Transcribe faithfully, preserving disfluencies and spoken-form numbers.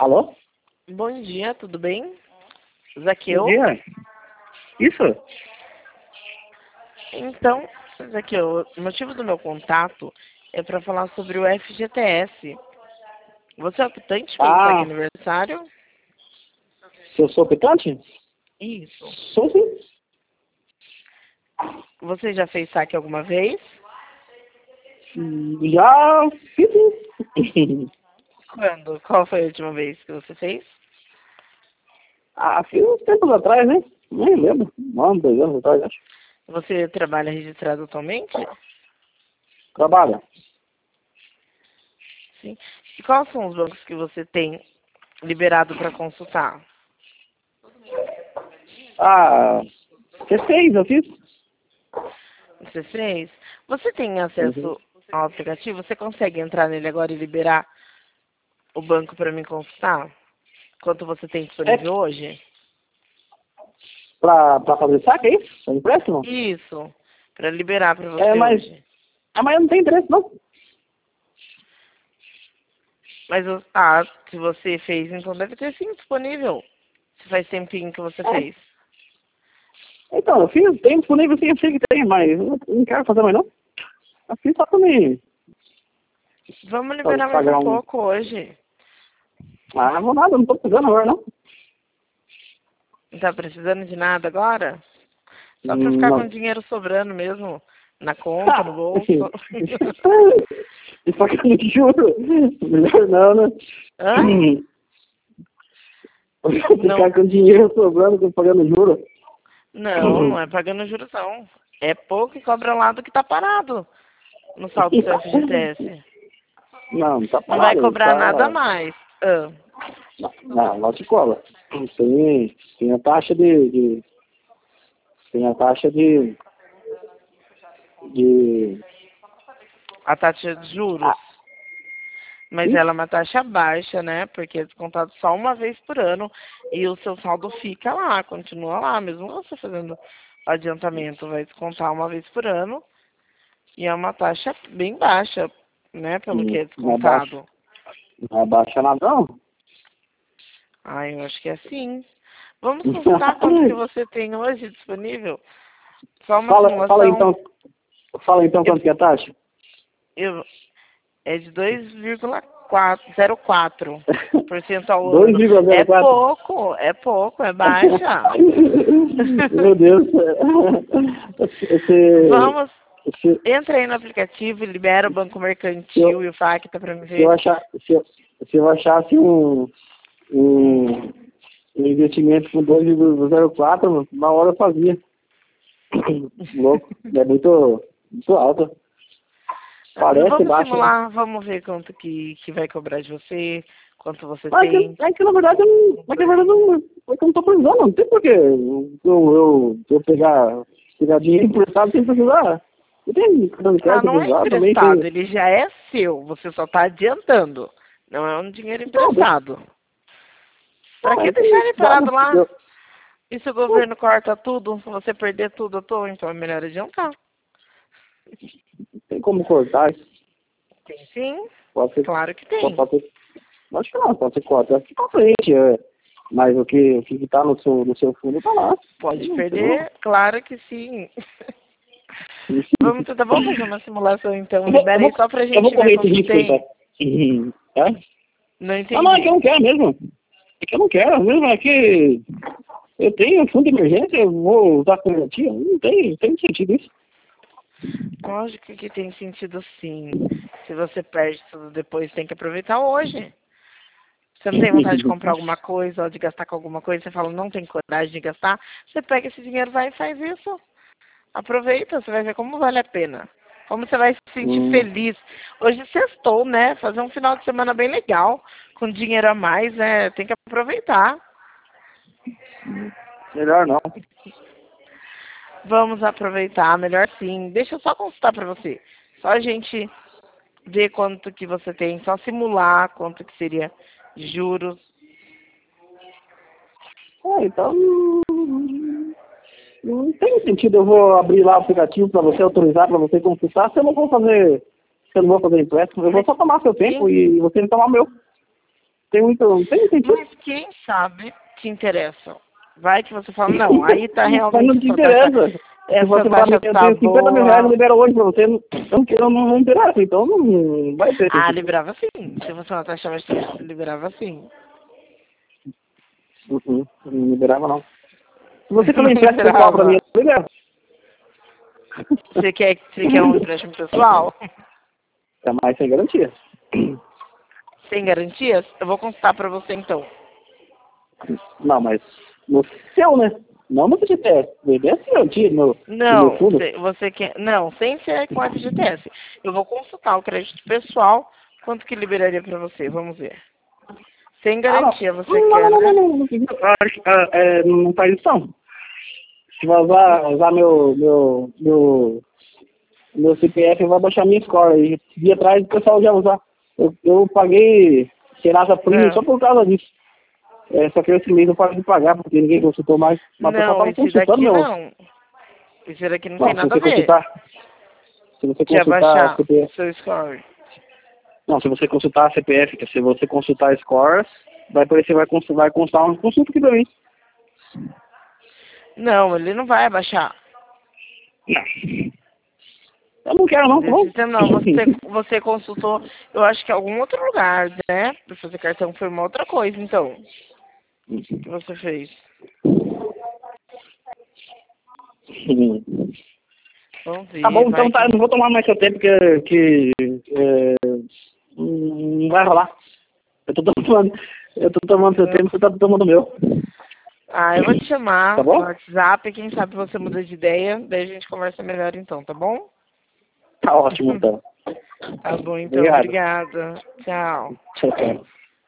Alô? Bom dia, tudo bem? Bom Zaqueu? dia. Isso? Então, Zaqueu, o motivo do meu contato é para falar sobre o F G T S. Você é optante pelo saque Ah, aniversário? se eu sou optante? Isso. Sou sim. Você já fez saque alguma vez? Já fiz sim. Quando? Qual foi a última vez que você fez? Ah, fiz uns tempos atrás, né? Nem lembro. Um ano, dois anos atrás, acho. Você trabalha registrado atualmente? Trabalha. Sim. E quais são os bancos que você tem liberado para consultar? Ah, C seis eu fiz. Você fez? Você tem Uhum. acesso ao aplicativo? Você consegue entrar nele agora e liberar o banco para me consultar? Quanto você tem É disponível hoje? pra, pra fazer saque, é isso? É empréstimo? Isso, para liberar para É, você mas, hoje. ah, mas eu não tenho interesse, não. Mas, o- ah, se você fez, então deve ter sim disponível. Se faz tempinho que você É. fez. Então, eu fiz, tem disponível sim, eu sei que tem, mas eu não quero fazer mais não. Eu fiz só pra me Vamos pra liberar mais um pagar um... pouco hoje. Ah, não vou nada, não tô precisando agora não. Não tá precisando de nada agora? Só para Hum, ficar com Não. dinheiro sobrando mesmo. Na conta, no bolso. E pagando de juro. Melhor não, né? Hã? Não, Ficar com dinheiro sobrando que pagando juro. não, não é pagando juros não. É pouco e cobra lá do que tá parado no saldo do seu F G T S. Não, não tá Não vai parado, cobrar nada a tá. mais. Ah, Não, lá te cobra. Tem, tem a taxa de, de. Tem a taxa de. De. a taxa de juros. Ah, Mas ela é isso? uma taxa baixa, né? Porque é descontado só uma vez por ano e o seu saldo fica lá, continua lá, mesmo você fazendo adiantamento, vai descontar uma vez por ano e é uma taxa bem baixa, né? Pelo que Hum, é Não é baixo. descontado. Não é baixa nada, não. Ah, eu acho que é assim. Vamos consultar quanto que você tem hoje disponível? Só uma Fala, fala simulação. então. Fala então Eu, quanto que é a taxa. eu, é de dois vírgula zero quatro por cento ao dois ano. vírgula zero É quatro pouco, é pouco, é baixa. Meu Deus. Você, Vamos, você, entra aí no aplicativo, libera o Banco se, eu, Mercantil e o FACTA para me se, eu ver. achar, se, eu, se eu achasse um, Hum. um, um investimento com dois vírgula zero quatro, na hora eu fazia. Louco. É muito, muito alto. Parece Vamos baixo, né? simular, vamos ver quanto que, que vai cobrar de você, quanto você Mas é tem. que, é que na verdade eu não, é que, na verdade eu não, é que eu não tô precisando, não tem porquê eu, eu, eu pegar, pegar dinheiro emprestado sem precisar. Eu tenho cartão de Ah, crédito não é precisar, também emprestado, tenho. ele já é seu, você só está adiantando. Não é um dinheiro Então, deixa, emprestado. Pra não, que é deixar que ele dá, parado não, lá? eu, E se o não, governo corta tudo, se você perder tudo à toa, então é melhor adiantar. tem como cortar isso. Tem sim, Pode ser, claro que pode, tem. pode ser, acho que não, pode ser cortar aqui pra frente, é, mas o que, o que tá no seu, no seu fundo tá lá. Pode Não, não. perder, claro que sim. Vamos tentar, vamos fazer uma simulação então. Eu vou, eu Libera aí vou, só pra eu vou gente ver correr esse quanto risco então. tem. É? Não Não, não, é que eu entendi. não quero mesmo. É que eu não quero mesmo, é que eu tenho fundo de emergência, eu vou usar com garantia. Não tem, não tem sentido isso. Lógico que tem sentido sim. Se você perde tudo depois, tem que aproveitar hoje. Você não tem vontade de comprar alguma coisa ou de gastar com alguma coisa, você fala, não tem coragem de gastar, você pega esse dinheiro, vai e faz isso. Aproveita, você vai ver como vale a pena. Como você vai se sentir Hum, feliz. Hoje sextou, né? Fazer um final de semana bem legal, com dinheiro a mais, né? Tem que aproveitar. melhor não. Vamos aproveitar, melhor sim. Deixa eu só consultar pra você. Só a gente ver quanto que você tem, só simular quanto que seria juros. É, então não, não tem sentido eu vou abrir lá o aplicativo para você autorizar, para você consultar, se eu não vou fazer, se eu não vou fazer empréstimo, eu vou Mas só tomar seu tempo quem, e você não tomar o meu. tem muito, não tem sentido. Mas quem sabe te interessa? Vai que você fala, não, aí tá realmente... Mas não te essa taxa- interessa. Se Essa você taxa tá me tá tem cinquenta mil reais, eu boa. libero hoje pra você. Eu não, eu não, não interessa, então não vai ter Ah, sentido. liberava sim. Se você não taxa mais, liberava sim. Uhum, não liberava não. Se você também empresta pessoal pra mim, eu libero. Você quer, você quer um empréstimo pessoal? É mais sem garantia. Sem garantias? Eu vou consultar pra você então. Não, mas no seu, né? Não no G P S. O G P S é garantia no, no meu Não, fundo. você, você quer. Não, sem ser com F G T S. Eu vou consultar o crédito pessoal. Quanto que liberaria pra você? Vamos ver. Sem Ah, não. garantia, você Não, quer, não, não, né? não, não, não. Acho que, ah, é, não faz isso não. Se vazar, usar meu, meu, meu, meu C P F, vai baixar minha score. E dia atrás o pessoal já usar. Eu, eu paguei Serasa Premium Não. só por causa disso. É, só que esse mês eu parei de pagar, porque ninguém consultou mais. Mas o pessoal Não, tava esse consultando, daqui meu. não. Esse daqui não Não, tem se nada a você ver. consultar, se você De consultar abaixar C P F, seu score. não, se você consultar a C P F, se você consultar scores, vai aparecer, vai consultar, vai constar um consulta aqui pra mim. Não, ele não vai abaixar. Não. Eu não quero não, tá bom? Desse não, você, você consultou, eu acho que em algum outro lugar, né? Pra fazer cartão foi uma outra coisa, então. Que você fez. Vamos ver, Tá bom, vai então tá, que... não vou tomar mais seu tempo, que, que é, não vai rolar. Eu tô tomando, eu tô tomando seu tempo, você tá tomando o meu. Ah, eu vou te chamar Tá no bom? WhatsApp, quem sabe você muda de ideia, daí a gente conversa melhor então, tá bom? Tá ótimo, então. Tá bom, então, Obrigado. obrigada. Tchau. Tchau, tchau.